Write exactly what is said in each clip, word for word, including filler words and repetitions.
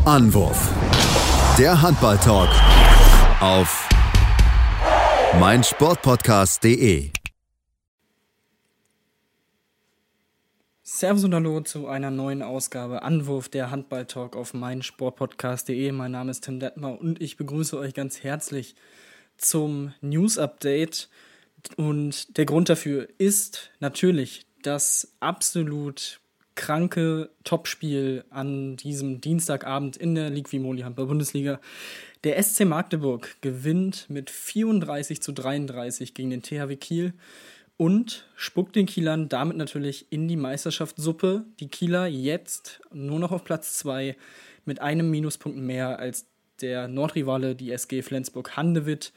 Anwurf. Der Handball-Talk auf meinsportpodcast punkt de. Servus und Hallo zu einer neuen Ausgabe Anwurf, der Handball-Talk auf meinsportpodcast punkt de. Mein Name ist Tim Detmer und ich begrüße euch ganz herzlich zum News-Update. Und der Grund dafür ist natürlich das absolut kranke Topspiel an diesem Dienstagabend in der Liqui-Moly Handball-Bundesliga. Der S C Magdeburg gewinnt mit vierunddreißig zu dreiunddreißig gegen den T H W Kiel und spuckt den Kielern damit natürlich in die Meisterschaftssuppe. Die Kieler jetzt nur noch auf Platz zwei mit einem Minuspunkt mehr als der Nordrivale, die S G Flensburg-Handewitt,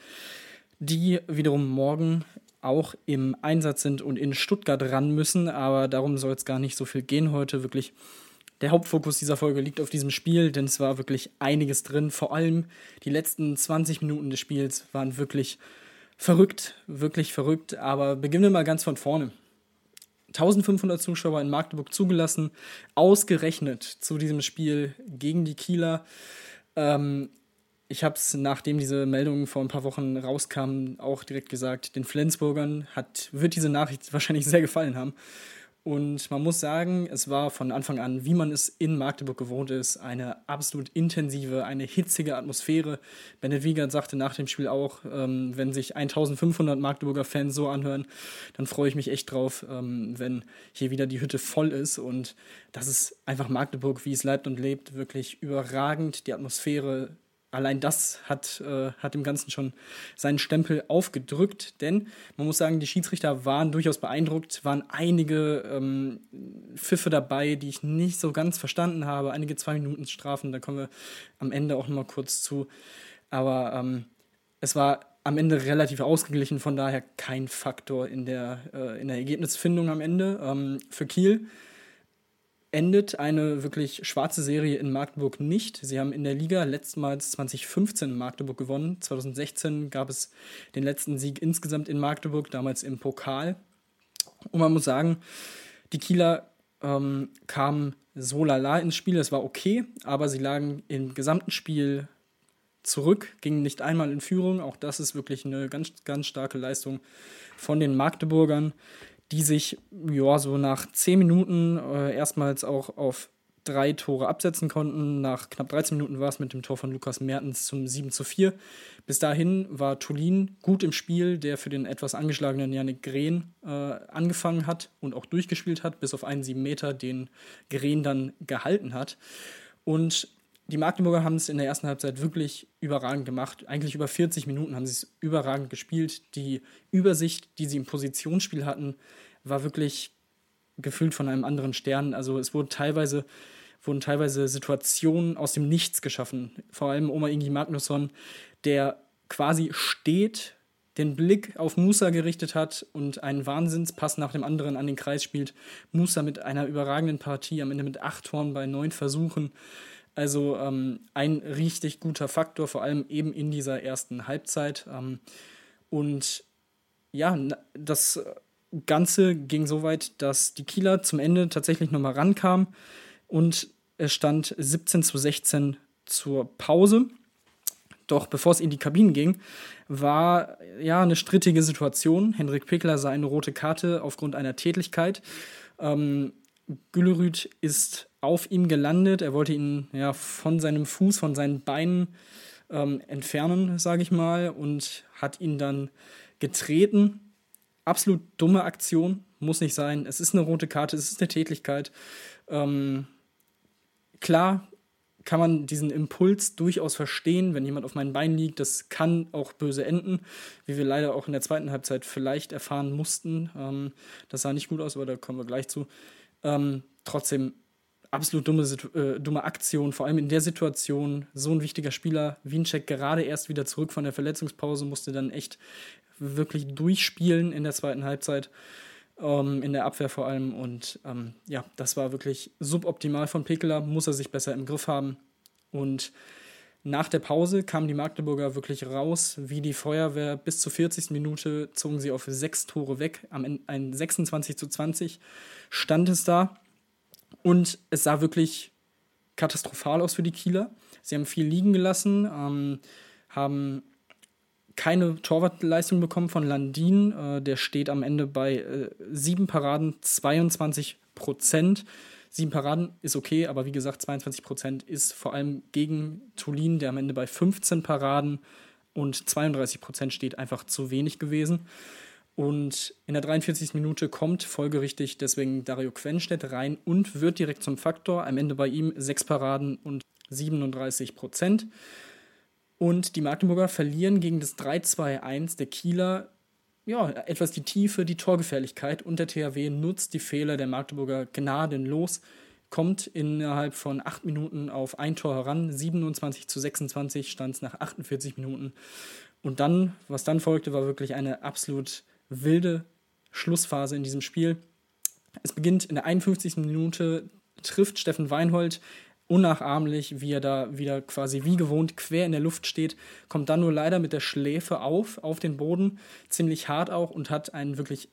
die wiederum morgen auch im Einsatz sind und in Stuttgart ran müssen, aber darum soll es gar nicht so viel gehen heute. Wirklich, der Hauptfokus dieser Folge liegt auf diesem Spiel, denn es war wirklich einiges drin. Vor allem die letzten zwanzig Minuten des Spiels waren wirklich verrückt, wirklich verrückt, aber beginnen wir mal ganz von vorne. eintausendfünfhundert Zuschauer in Magdeburg zugelassen, ausgerechnet zu diesem Spiel gegen die Kieler. Ähm, Ich habe es, nachdem diese Meldung vor ein paar Wochen rauskam, auch direkt gesagt, den Flensburgern hat, wird diese Nachricht wahrscheinlich sehr gefallen haben. Und man muss sagen, es war von Anfang an, wie man es in Magdeburg gewohnt ist, eine absolut intensive, eine hitzige Atmosphäre. Bennett Wiegert sagte nach dem Spiel auch, ähm, wenn sich eintausendfünfhundert Magdeburger Fans so anhören, dann freue ich mich echt drauf, ähm, wenn hier wieder die Hütte voll ist. Und das ist einfach Magdeburg, wie es leibt und lebt, wirklich überragend. Die Atmosphäre, allein das hat, äh, hat dem Ganzen schon seinen Stempel aufgedrückt, denn man muss sagen, die Schiedsrichter waren durchaus beeindruckt, waren einige ähm, Pfiffe dabei, die ich nicht so ganz verstanden habe, einige Zwei-Minuten-Strafen, da kommen wir am Ende auch nochmal kurz zu, aber ähm, es war am Ende relativ ausgeglichen, von daher kein Faktor in der, äh, in der Ergebnisfindung am Ende. Ähm, für Kiel endet eine wirklich schwarze Serie in Magdeburg nicht. Sie haben in der Liga letztmals zwanzig fünfzehn in Magdeburg gewonnen. zwanzig sechzehn gab es den letzten Sieg insgesamt in Magdeburg, damals im Pokal. Und man muss sagen, die Kieler ähm, kamen so lala ins Spiel. Es war okay, aber sie lagen im gesamten Spiel zurück, gingen nicht einmal in Führung. Auch das ist wirklich eine ganz, ganz starke Leistung von den Magdeburgern, die sich ja, so nach zehn Minuten äh, erstmals auch auf drei Tore absetzen konnten. Nach knapp dreizehn Minuten war es mit dem Tor von Lukas Mertens zum sieben zu vier. Bis dahin war Tulin gut im Spiel, der für den etwas angeschlagenen Yannick Green äh, angefangen hat und auch durchgespielt hat, bis auf einen sieben Meter, den Green dann gehalten hat. Und die Magdeburger haben es in der ersten Halbzeit wirklich überragend gemacht. Eigentlich über vierzig Minuten haben sie es überragend gespielt. Die Übersicht, die sie im Positionsspiel hatten, war wirklich gefühlt von einem anderen Stern. Also es wurden teilweise, wurden teilweise Situationen aus dem Nichts geschaffen. Vor allem Omar Ingi Magnusson, der quasi steht, den Blick auf Musa gerichtet hat und einen Wahnsinnspass nach dem anderen an den Kreis spielt. Musa mit einer überragenden Partie, am Ende mit acht Toren bei neun Versuchen. Also ähm, ein richtig guter Faktor, vor allem eben in dieser ersten Halbzeit. Ähm, und ja, das Ganze ging so weit, dass die Kieler zum Ende tatsächlich nochmal rankamen und es stand siebzehn zu sechzehn zur Pause. Doch bevor es in die Kabinen ging, war ja eine strittige Situation. Henrik Pickler sah eine rote Karte aufgrund einer Tätlichkeit. Ähm, Güllerüth ist auf ihm gelandet. Er wollte ihn ja von seinem Fuß, von seinen Beinen ähm, entfernen, sage ich mal, und hat ihn dann getreten. Absolut dumme Aktion, muss nicht sein. Es ist eine rote Karte, es ist eine Tätlichkeit. Ähm, klar kann man diesen Impuls durchaus verstehen, wenn jemand auf meinen Beinen liegt. Das kann auch böse enden, wie wir leider auch in der zweiten Halbzeit vielleicht erfahren mussten. Ähm, das sah nicht gut aus, aber da kommen wir gleich zu. Ähm, trotzdem absolut dumme, äh, dumme Aktion, vor allem in der Situation. So ein wichtiger Spieler, Wiencheck, gerade erst wieder zurück von der Verletzungspause, musste dann echt wirklich durchspielen in der zweiten Halbzeit, ähm, in der Abwehr vor allem. Und ähm, ja, das war wirklich suboptimal von Pickler, muss er sich besser im Griff haben. Und nach der Pause kamen die Magdeburger wirklich raus, wie die Feuerwehr. Bis zur vierzigsten Minute zogen sie auf sechs Tore weg. Am Ende ein sechsundzwanzig zu zwanzig stand es da. Und es sah wirklich katastrophal aus für die Kieler. Sie haben viel liegen gelassen, ähm, haben keine Torwartleistung bekommen von Landin. Äh, der steht am Ende bei äh, sieben Paraden, zweiundzwanzig Prozent. Sieben Paraden ist okay, aber wie gesagt, zweiundzwanzig Prozent ist vor allem gegen Tullin, der am Ende bei fünfzehn Paraden und zweiunddreißig Prozent steht, einfach zu wenig gewesen. Und in der dreiundvierzigsten Minute kommt folgerichtig deswegen Dario Quenstedt rein und wird direkt zum Faktor. Am Ende bei ihm sechs Paraden und siebenunddreißig Prozent. Und die Magdeburger verlieren gegen das drei zwei eins der Kieler ja, etwas die Tiefe, die Torgefährlichkeit. Und der T H W nutzt die Fehler der Magdeburger gnadenlos, kommt innerhalb von acht Minuten auf ein Tor heran. siebenundzwanzig zu sechsundzwanzig stand es nach achtundvierzig Minuten. Und dann, was dann folgte, war wirklich eine absolut wilde Schlussphase in diesem Spiel. Es beginnt in der einundfünfzigsten Minute, trifft Steffen Weinhold unnachahmlich, wie er da wieder quasi wie gewohnt quer in der Luft steht, kommt dann nur leider mit der Schläfe auf, auf den Boden, ziemlich hart auch und hat einen wirklich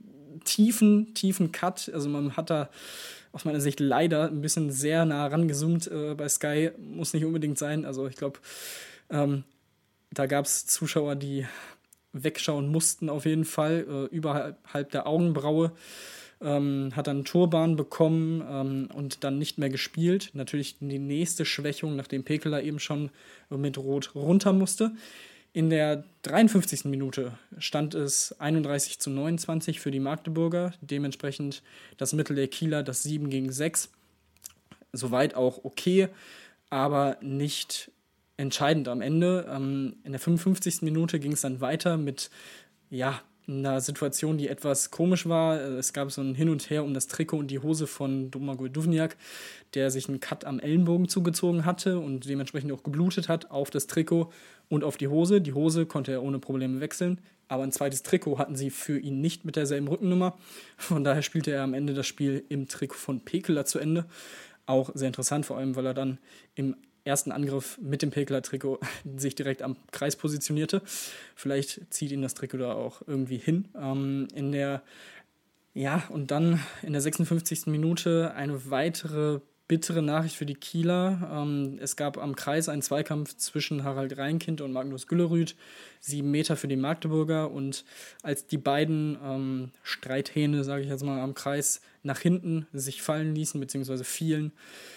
tiefen, tiefen Cut. Also man hat da aus meiner Sicht leider ein bisschen sehr nah rangezoomt äh, bei Sky, muss nicht unbedingt sein. Also ich glaube, ähm, da gab es Zuschauer, die wegschauen mussten auf jeden Fall, äh, überhalb der Augenbraue. Ähm, hat dann Turban bekommen ähm, und dann nicht mehr gespielt. Natürlich die nächste Schwächung, nachdem Pekeler eben schon mit Rot runter musste. In der dreiundfünfzigsten Minute stand es einunddreißig zu neunundzwanzig für die Magdeburger. Dementsprechend das Mittel der Kieler, das sieben gegen sechs. Soweit auch okay, aber nicht entscheidend am Ende. Ähm, in der fünfundfünfzigsten Minute ging es dann weiter mit, ja, einer Situation, die etwas komisch war. Es gab so ein Hin und Her um das Trikot und die Hose von Domagoj Duvniak, der sich einen Cut am Ellenbogen zugezogen hatte und dementsprechend auch geblutet hat auf das Trikot und auf die Hose. Die Hose konnte er ohne Probleme wechseln, aber ein zweites Trikot hatten sie für ihn nicht mit derselben Rückennummer. Von daher spielte er am Ende das Spiel im Trikot von Pekeler zu Ende. Auch sehr interessant, vor allem, weil er dann im ersten Angriff mit dem Pekeler-Trikot sich direkt am Kreis positionierte. Vielleicht zieht ihn das Trikot da auch irgendwie hin. Ähm, in der, ja, und dann in der sechsundfünfzigsten Minute eine weitere bittere Nachricht für die Kieler. Ähm, es gab am Kreis einen Zweikampf zwischen Harald Reinkind und Magnus Güllerüth. Sieben Meter für die Magdeburger. Und als die beiden ähm, Streithähne, sage ich jetzt mal, am Kreis nach hinten sich fallen ließen, beziehungsweise fielen,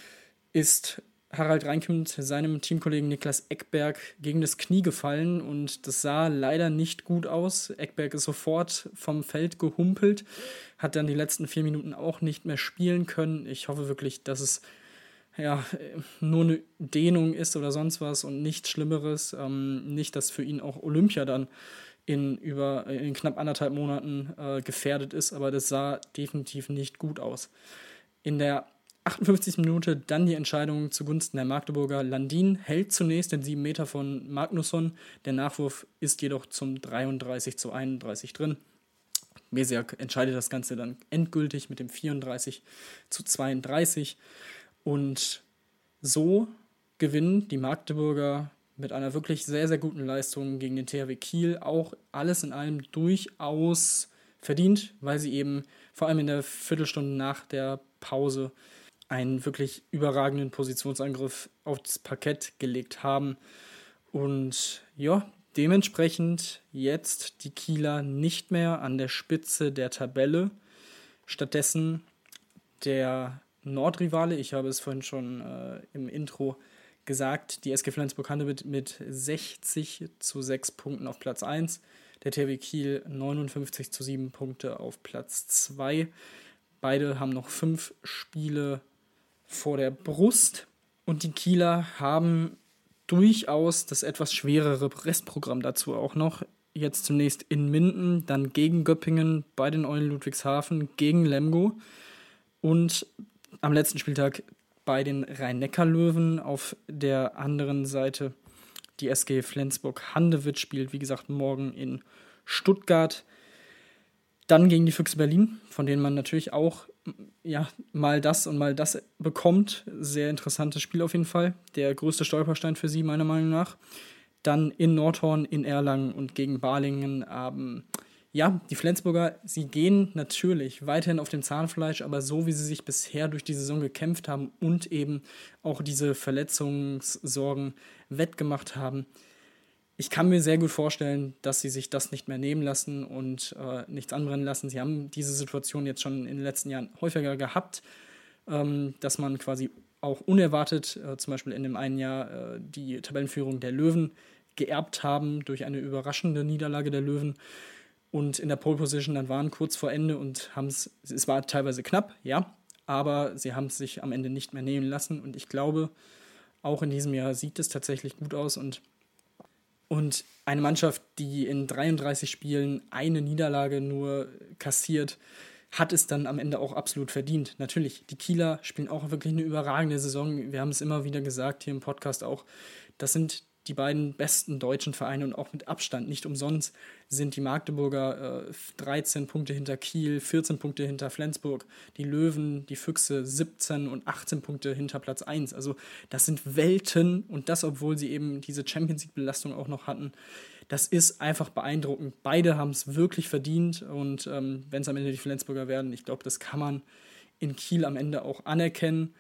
ist Harald Reinkind seinem Teamkollegen Niklas Ekberg gegen das Knie gefallen und das sah leider nicht gut aus. Ekberg ist sofort vom Feld gehumpelt, hat dann die letzten vier Minuten auch nicht mehr spielen können. Ich hoffe wirklich, dass es ja nur eine Dehnung ist oder sonst was und nichts Schlimmeres. Ähm, nicht, dass für ihn auch Olympia dann in, über, in knapp anderthalb Monaten äh, gefährdet ist, aber das sah definitiv nicht gut aus. In der achtundfünfzigsten Minute dann die Entscheidung zugunsten der Magdeburger. Landin hält zunächst den sieben Meter von Magnusson. Der Nachwurf ist jedoch zum dreiunddreißig zu einunddreißig drin. Mesiak entscheidet das Ganze dann endgültig mit dem vierunddreißig zu zweiunddreißig. Und so gewinnen die Magdeburger mit einer wirklich sehr, sehr guten Leistung gegen den T H W Kiel. Auch alles in allem durchaus verdient, weil sie eben vor allem in der Viertelstunde nach der Pause einen wirklich überragenden Positionsangriff aufs Parkett gelegt haben. Und ja, dementsprechend jetzt die Kieler nicht mehr an der Spitze der Tabelle. Stattdessen der Nordrivale, ich habe es vorhin schon äh, im Intro gesagt, die S G Flensburg-Handewitt mit sechzig zu sechs Punkten auf Platz eins. Der T H W Kiel neunundfünfzig zu sieben Punkte auf Platz zwei. Beide haben noch fünf Spiele vor der Brust und die Kieler haben durchaus das etwas schwerere Restprogramm dazu auch noch. Jetzt zunächst in Minden, dann gegen Göppingen, bei den Eulen Ludwigshafen, gegen Lemgo und am letzten Spieltag bei den Rhein-Neckar-Löwen. Auf der anderen Seite die S G Flensburg-Handewitt spielt, wie gesagt, morgen in Stuttgart. Dann gegen die Füchse Berlin, von denen man natürlich auch ja, mal das und mal das bekommt. Sehr interessantes Spiel auf jeden Fall. Der größte Stolperstein für sie, meiner Meinung nach. Dann in Nordhorn, in Erlangen und gegen Balingen am ja, die Flensburger, sie gehen natürlich weiterhin auf dem Zahnfleisch, aber so wie sie sich bisher durch die Saison gekämpft haben und eben auch diese Verletzungssorgen wettgemacht haben, ich kann mir sehr gut vorstellen, dass sie sich das nicht mehr nehmen lassen und äh, nichts anbrennen lassen. Sie haben diese Situation jetzt schon in den letzten Jahren häufiger gehabt, ähm, dass man quasi auch unerwartet, äh, zum Beispiel in dem einen Jahr, äh, die Tabellenführung der Löwen geerbt haben durch eine überraschende Niederlage der Löwen und in der Pole Position dann waren kurz vor Ende und haben es, es war teilweise knapp, ja, aber sie haben es sich am Ende nicht mehr nehmen lassen und ich glaube, auch in diesem Jahr sieht es tatsächlich gut aus und Und eine Mannschaft, die in dreiunddreißig Spielen eine Niederlage nur kassiert, hat es dann am Ende auch absolut verdient. Natürlich, die Kieler spielen auch wirklich eine überragende Saison. Wir haben es immer wieder gesagt hier im Podcast auch. Das sind die beiden besten deutschen Vereine und auch mit Abstand. Nicht umsonst sind die Magdeburger äh, dreizehn Punkte hinter Kiel, vierzehn Punkte hinter Flensburg, die Löwen, die Füchse siebzehn und achtzehn Punkte hinter Platz eins. Also das sind Welten und das, obwohl sie eben diese Champions-League-Belastung auch noch hatten. Das ist einfach beeindruckend. Beide haben es wirklich verdient und ähm, wenn es am Ende die Flensburger werden, ich glaube, das kann man in Kiel am Ende auch anerkennen.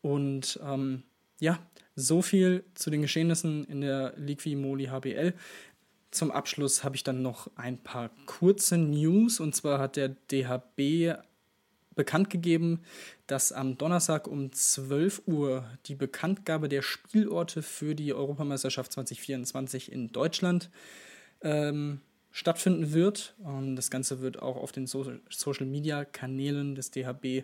Und ähm, ja, so viel zu den Geschehnissen in der Liqui Moly H B L. Zum Abschluss habe ich dann noch ein paar kurze News. Und zwar hat der D H B bekannt gegeben, dass am Donnerstag um zwölf Uhr die Bekanntgabe der Spielorte für die Europameisterschaft zwanzig vierundzwanzig in Deutschland ähm, stattfinden wird. Und das Ganze wird auch auf den so- Social-Media-Kanälen des D H B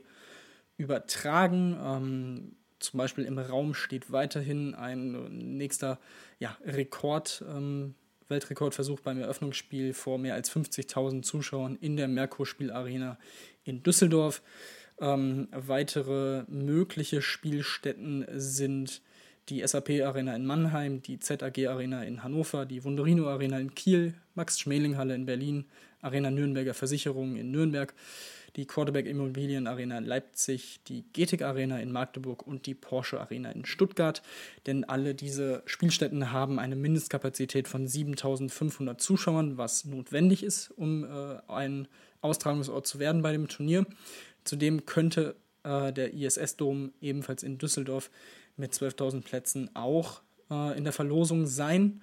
übertragen. Ähm, Zum Beispiel im Raum steht weiterhin ein nächster ja, Rekord, ähm, Weltrekordversuch beim Eröffnungsspiel vor mehr als fünfzigtausend Zuschauern in der Merkur-Spielarena in Düsseldorf. Ähm, weitere mögliche Spielstätten sind die S A P-Arena in Mannheim, die Z A G-Arena in Hannover, die Wundorino-Arena in Kiel, Max-Schmeling-Halle in Berlin, Arena Nürnberger Versicherungen in Nürnberg, die Quarterback Immobilien Arena in Leipzig, die Getig Arena in Magdeburg und die Porsche Arena in Stuttgart. Denn alle diese Spielstätten haben eine Mindestkapazität von siebentausendfünfhundert Zuschauern, was notwendig ist, um äh, ein Austragungsort zu werden bei dem Turnier. Zudem könnte äh, der I S S-Dom ebenfalls in Düsseldorf mit zwölftausend Plätzen auch äh, in der Verlosung sein.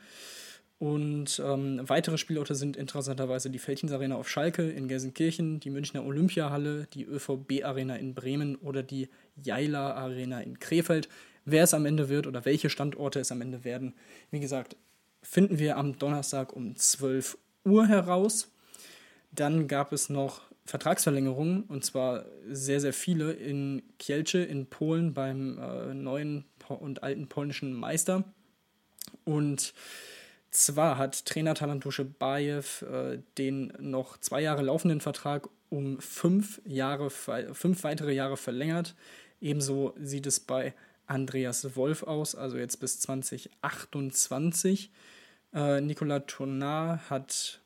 Und ähm, weitere Spielorte sind interessanterweise die Veltins Arena auf Schalke in Gelsenkirchen, die Münchner Olympiahalle, die Ö V B-Arena in Bremen oder die Jaila Arena in Krefeld. Wer es am Ende wird oder welche Standorte es am Ende werden, wie gesagt, finden wir am Donnerstag um zwölf Uhr heraus. Dann gab es noch Vertragsverlängerungen, und zwar sehr, sehr viele in Kielce in Polen beim äh, neuen und alten polnischen Meister. Und zwar hat Trainer Talant Duszebajew äh, den noch zwei Jahre laufenden Vertrag um fünf, Jahre, fünf weitere Jahre verlängert. Ebenso sieht es bei Andreas Wolf aus, also jetzt bis zwanzig achtundzwanzig. Äh, Nicolas Tournard hat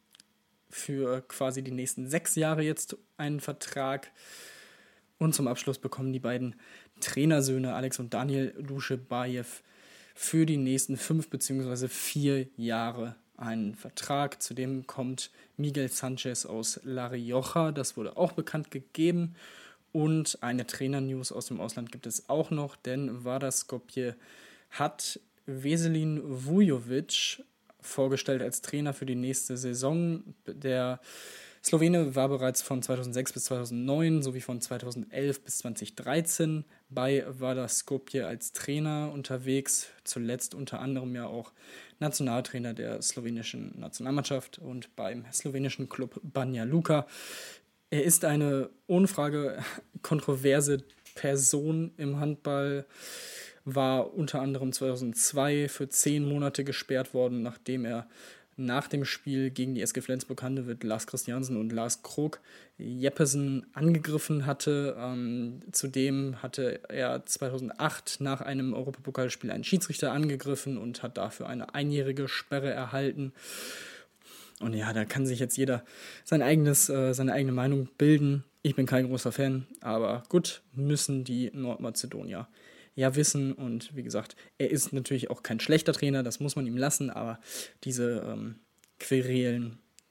für quasi die nächsten sechs Jahre jetzt einen Vertrag. Und zum Abschluss bekommen die beiden Trainersöhne Alex und Daniel Duszebajew für die nächsten fünf bzw. vier Jahre einen Vertrag. Zudem kommt Miguel Sanchez aus La Rioja, das wurde auch bekannt gegeben. Und eine Trainer-News aus dem Ausland gibt es auch noch, denn Vardar Skopje hat Veselin Vujovic vorgestellt als Trainer für die nächste Saison. Der Slowene war bereits von zweitausendsechs bis zweitausendneun sowie von zweitausendelf bis zweitausenddreizehn bei Vardar Skopje als Trainer unterwegs, zuletzt unter anderem ja auch Nationaltrainer der slowenischen Nationalmannschaft und beim slowenischen Klub Banja Luka. Er ist eine ohne Frage kontroverse Person im Handball, war unter anderem zweitausendzwei für zehn Monate gesperrt worden, nachdem er nach dem Spiel gegen die S G Flensburg-Handewitt Lars Christiansen und Lars Krog Jeppesen angegriffen hatte. Ähm, zudem hatte er zweitausendacht nach einem Europapokalspiel einen Schiedsrichter angegriffen und hat dafür eine einjährige Sperre erhalten. Und ja, da kann sich jetzt jeder sein eigenes, äh, seine eigene Meinung bilden. Ich bin kein großer Fan, aber gut, müssen die Nordmazedonier ja wissen. Und wie gesagt, er ist natürlich auch kein schlechter Trainer, das muss man ihm lassen, aber diese ähm, Querelen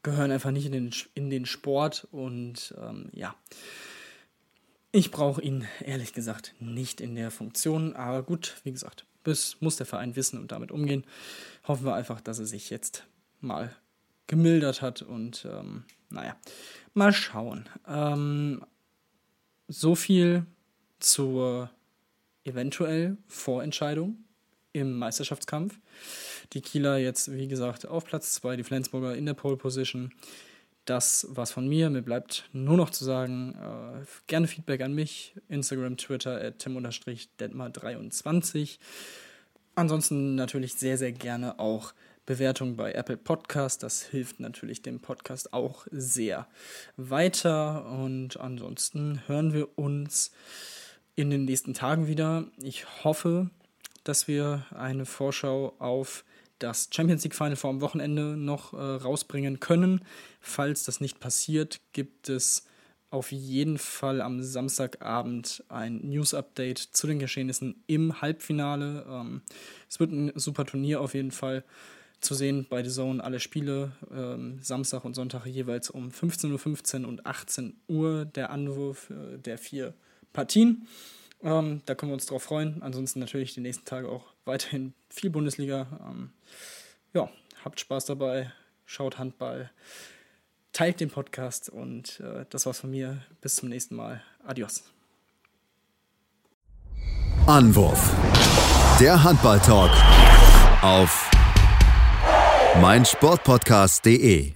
gehören einfach nicht in den, in den Sport und ähm, ja, ich brauche ihn ehrlich gesagt nicht in der Funktion, aber gut, wie gesagt, das muss der Verein wissen und damit umgehen. Hoffen wir einfach, dass er sich jetzt mal gemildert hat und ähm, naja, mal schauen. Ähm, so viel zur eventuell Vorentscheidung im Meisterschaftskampf. Die Kieler jetzt, wie gesagt, auf Platz zwei, die Flensburger in der Pole Position. Das war's von mir. Mir bleibt nur noch zu sagen, äh, gerne Feedback an mich. Instagram, Twitter, at tim detmar dreiundzwanzig. Ansonsten natürlich sehr, sehr gerne auch Bewertung bei Apple Podcast. Das hilft natürlich dem Podcast auch sehr weiter. Und ansonsten hören wir uns in den nächsten Tagen wieder. Ich hoffe, dass wir eine Vorschau auf das Champions League Final vor am Wochenende noch äh, rausbringen können. Falls das nicht passiert, gibt es auf jeden Fall am Samstagabend ein News-Update zu den Geschehnissen im Halbfinale. Ähm, es wird ein super Turnier auf jeden Fall zu sehen bei The Zone. Alle Spiele ähm, Samstag und Sonntag jeweils um fünfzehn Uhr fünfzehn und achtzehn Uhr der Anwurf äh, der vier Partien. Ähm, da können wir uns drauf freuen. Ansonsten natürlich die nächsten Tage auch weiterhin viel Bundesliga. Ähm, ja, habt Spaß dabei, schaut Handball, teilt den Podcast und äh, das war's von mir. Bis zum nächsten Mal. Adios. Anwurf. Der Handball-Talk auf meinsportpodcast punkt de